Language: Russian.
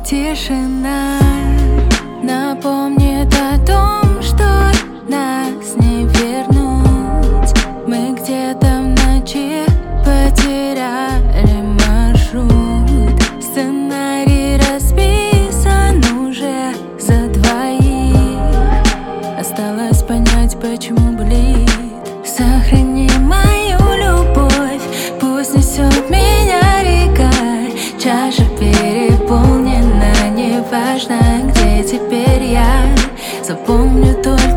Тишина напомнит о том, что нас не вернуть. Мы где-то в ночи потеряли маршрут. Сценарий расписан уже за двоих. Осталось понять, почему болит. Сохрани мою любовь, пусть несет меня река. Чаша переполнена, неважно, где теперь я. Запомню только